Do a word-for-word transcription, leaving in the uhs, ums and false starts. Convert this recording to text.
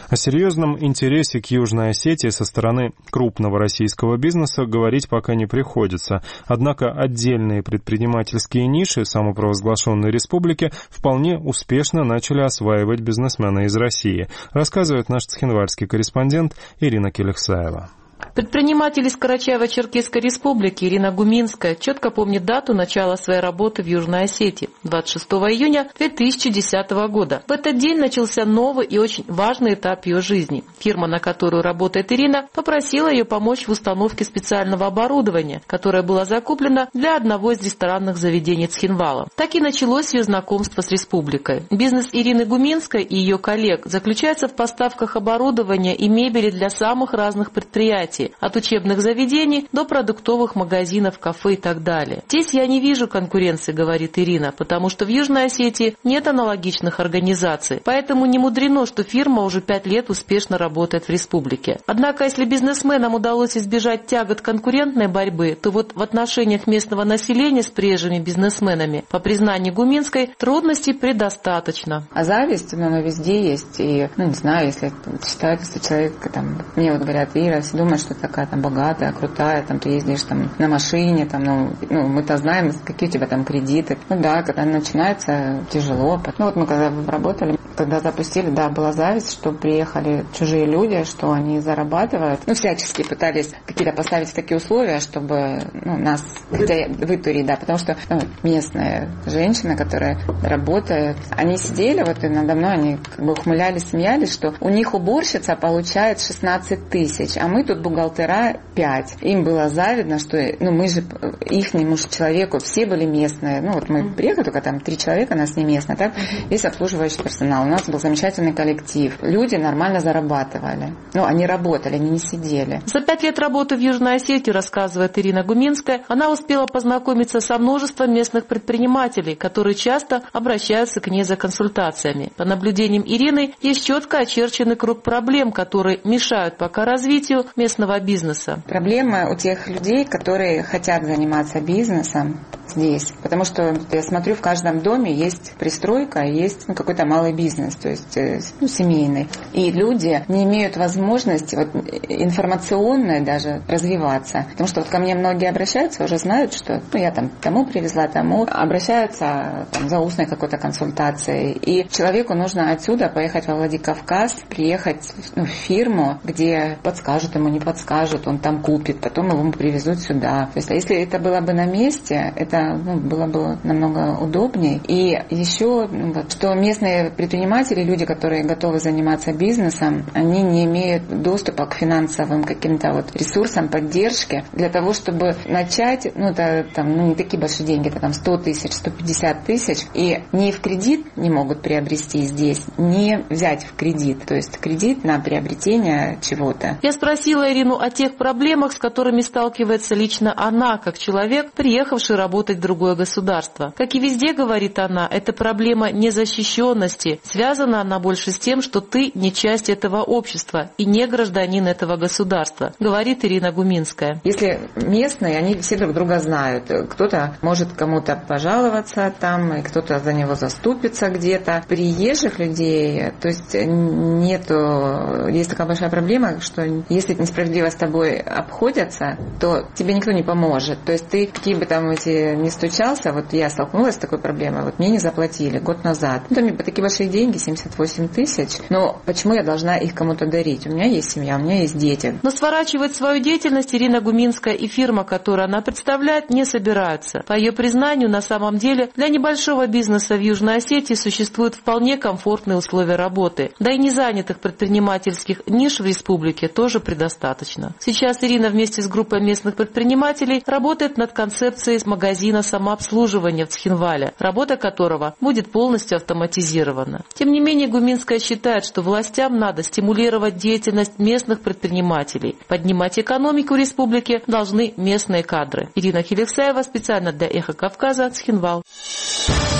О серьезном интересе к Южной Осетии со стороны крупного российского бизнеса говорить пока не приходится. Однако отдельные предпринимательские ниши самопровозглашенной республики вполне успешно начали осваивать бизнесмены из России, рассказывает наш цхинвальский корреспондент Ирина Келексаева. Предприниматель из Карачаево-Черкесской республики Ирина Гуминская четко помнит дату начала своей работы в Южной Осетии – двадцать шестого июня две тысячи десятого года. В этот день начался новый и очень важный этап ее жизни. Фирма, на которую работает Ирина, попросила ее помочь в установке специального оборудования, которое было закуплено для одного из ресторанных заведений Цхинвала. Так и началось ее знакомство с республикой. Бизнес Ирины Гуминской и ее коллег заключается в поставках оборудования и мебели для самых разных предприятий, от учебных заведений до продуктовых магазинов, кафе и так далее. Здесь я не вижу конкуренции, говорит Ирина, потому что в Южной Осетии нет аналогичных организаций, поэтому не мудрено, что фирма уже пять лет успешно работает в республике. Однако, если бизнесменам удалось избежать тягот конкурентной борьбы, то вот в отношениях местного населения с прежними бизнесменами, по признанию Гуминской, трудностей предостаточно. А зависть, ну, она везде есть, и, ну, не знаю, если считают, если человек, там, мне вот говорят, Ира, все думают, что ты такая там богатая, крутая, там ты ездишь там на машине, там, ну, ну мы-то знаем, какие у тебя там кредиты. Ну да, когда начинается тяжело. Ну вот мы когда работали, когда запустили, да, была зависть, что приехали чужие люди, что они зарабатывают. Ну, всячески пытались какие-то поставить такие условия, чтобы, ну, нас хотя вытурить, да, потому что, ну, местная женщина, которая работает, они сидели вот и надо мной, они как бы ухмылялись, смеялись, что у них уборщица получает шестнадцать тысяч, а мы тут бухгалтера пять. Им было завидно, что, ну, мы же ихнему же человеку, все были местные. Ну, вот мы приехали, только там три человека, нас не местные, так, весь обслуживающий персонал. У нас был замечательный коллектив. Люди нормально зарабатывали. Ну, они работали, они не сидели. За пять лет работы в Южной Осетии, рассказывает Ирина Гуминская, она успела познакомиться со множеством местных предпринимателей, которые часто обращаются к ней за консультациями. По наблюдениям Ирины, есть четко очерченный круг проблем, которые мешают пока развитию местного бизнеса. Проблема у тех людей, которые хотят заниматься бизнесом здесь, потому что я смотрю, в каждом доме есть пристройка, есть, ну, какой-то малый бизнес, то есть, ну, семейный. И люди не имеют возможности вот, информационной даже развиваться. Потому что вот ко мне многие обращаются, уже знают, что, ну, я там тому привезла, тому, обращаются там, за устной какой-то консультацией. И человеку нужно отсюда поехать во Владикавказ, приехать, ну, в фирму, где подскажут ему, не подскажут, он там купит, потом его привезут сюда. То есть, если это было бы на месте, это, ну, было бы намного удобнее. И еще, ну, вот, что местные предприниматели, люди, которые готовы заниматься бизнесом, они не имеют доступа к финансовым каким-то вот ресурсам, поддержке для того, чтобы начать, ну, это там, ну, не такие большие деньги, это там сто тысяч, сто пятьдесят тысяч, и ни в кредит не могут приобрести здесь, ни взять в кредит, то есть кредит на приобретение чего-то. Я спросила Ирину о тех проблемах, с которыми сталкивается лично она, как человек, приехавший работать в другое государство. Как и везде, говорит она, это проблема незащищенности. Связана она больше с тем, что ты не часть этого общества и не гражданин этого государства, говорит Ирина Гуминская. Если местные, они все друг друга знают. Кто-то может кому-то пожаловаться там, и кто-то за него заступится где-то. Приезжих людей, то есть нету, есть такая большая проблема, что если несправедливо с тобой обходятся, то тебе никто не поможет. То есть ты, какие бы там эти не стучался, вот я столкнулась с такой проблемой, вот мне не заплатили год назад. Ну, там мне такие большие деньги, семьдесят восемь тысяч, но почему я должна их кому-то дарить? У меня есть семья, у меня есть дети. Но сворачивать свою деятельность Ирина Гуминская и фирма, которую она представляет, не собираются. По ее признанию, на самом деле, для небольшого бизнеса в Южной Осетии существуют вполне комфортные условия работы. Да и незанятых предпринимательских ниш в республике тоже предостаточно. Сейчас Ирина вместе с группой местных предпринимателей работает над концепцией магазина самообслуживания в Цхинвале, работа которого будет полностью автоматизирована. Тем не менее, Гуминская считает, что властям надо стимулировать деятельность местных предпринимателей. Поднимать экономику республики должны местные кадры. Ирина Келексаева специально для Эхо Кавказа, Цхинвал.